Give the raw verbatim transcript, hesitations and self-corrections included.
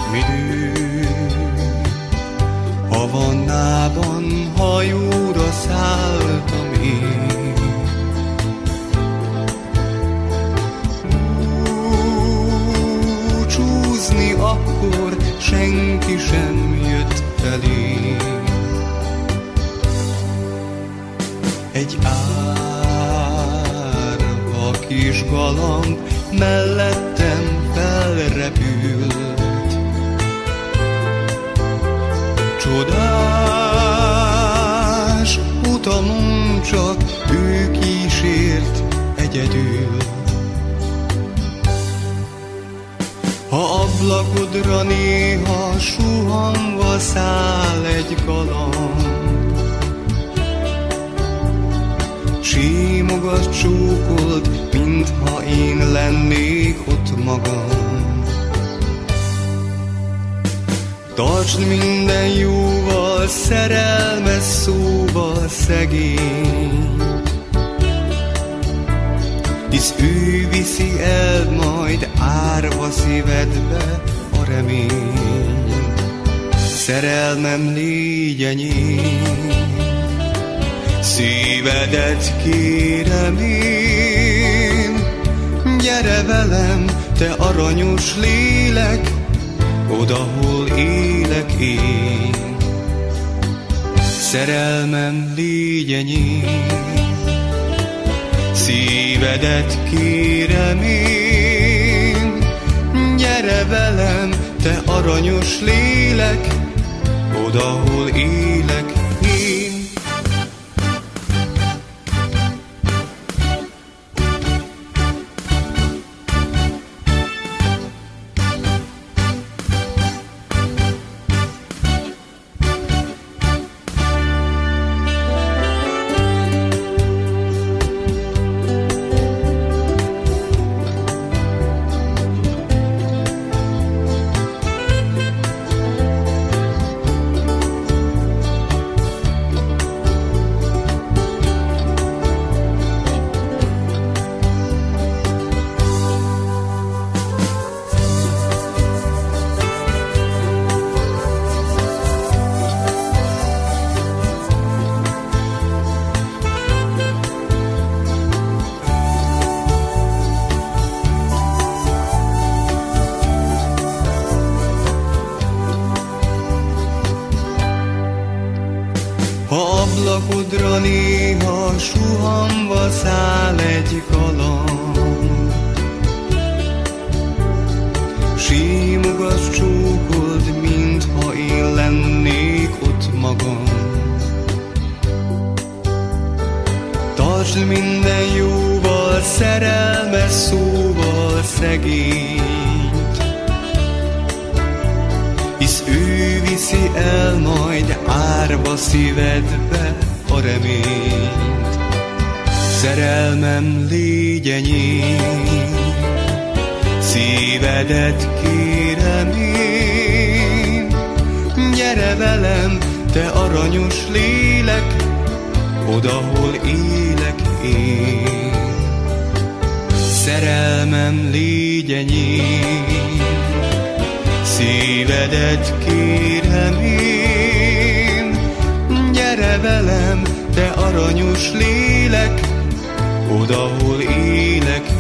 midő. Havannában hajóra szálltam én, búcsúzni akkor senki sem jött felé. Egy árva kis galamb mellettem felrepült, csodás utamon csak ő kísért egyedül. Ha ablakodra néha suhanva száll egy galamb, simogat, csókolt, mintha én lennék ott magam. Tartsd minden jóval, szerelmes szóval szegény, hisz ő viszi el majd árva szívedbe a remény. Szerelmem, légy enyém, szívedet kérem én, gyere velem, te aranyos lélek, odahol élek én. Szerelmem, légy enyém, szívedet kérem én, gyere velem, te aranyos lélek, odahol élek én. Ha ablakodra néha suhanva száll egy galamb, simogat, csókold, mintha én lennék ott magam. Tartsd minden jóval, szerelmes szóval szegényt, hisz ő viszi el majd árva szívedbe a reményt. Szerelmem, légy enyém, szívedet kérem én, gyere velem, te aranyos lélek, odahol élek én. Szerelmem, légy enyém, szívedet kérem én, gyere velem, te aranyos lélek, odahol élek